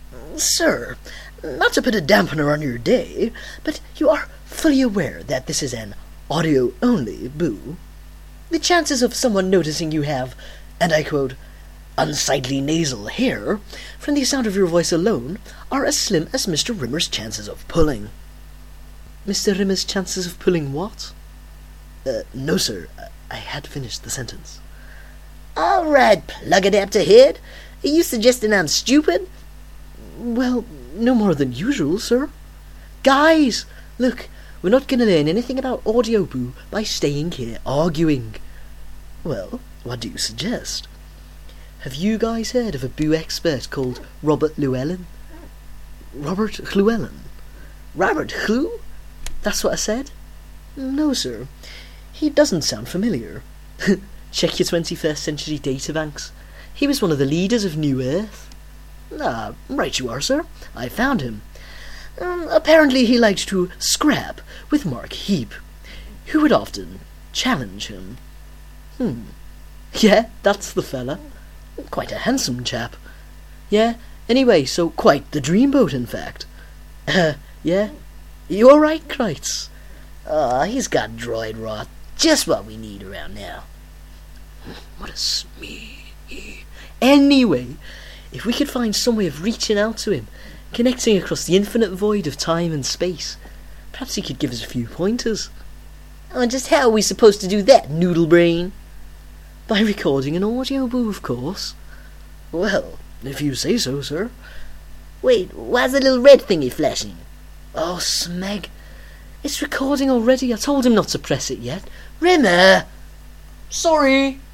Sir, not to put a dampener on your day, but you are fully aware that this is an audio-only boo. The chances of someone noticing you have, and I quote, unsightly nasal hair from the sound of your voice alone are as slim as Mr. Rimmer's chances of pulling. Mr. Rimmer's chances of pulling what? No, sir. I had finished the sentence. All right, plug adapter head. Are you suggesting I'm stupid? Well, no more than usual, sir. Guys, look, we're not going to learn anything about audio boo by staying here arguing. Well, what do you suggest? Have you guys heard of a boo expert called Robert Llewellyn? Robert Llewellyn? Robert who? That's what I said. No, sir. He doesn't sound familiar. Check your 21st century databanks. He was one of the leaders of New Earth. Ah, right you are, sir. I found him. Apparently he liked to scrap with Mark Heap, who would often challenge him. Yeah, that's the fella. Quite a handsome chap. Yeah, anyway, so quite the dreamboat, in fact. Yeah? You alright, Kreitz? He's got droid rot. Just what we need around now. What a smee. Anyway, if we could find some way of reaching out to him, connecting across the infinite void of time and space, perhaps he could give us a few pointers. Just how are we supposed to do that, noodle brain? By recording an audio boo, of course. Well, if you say so, sir. Wait, why's the little red thingy flashing? Oh, Smeg. It's recording already. I told him not to press it yet. Rimmer! Sorry.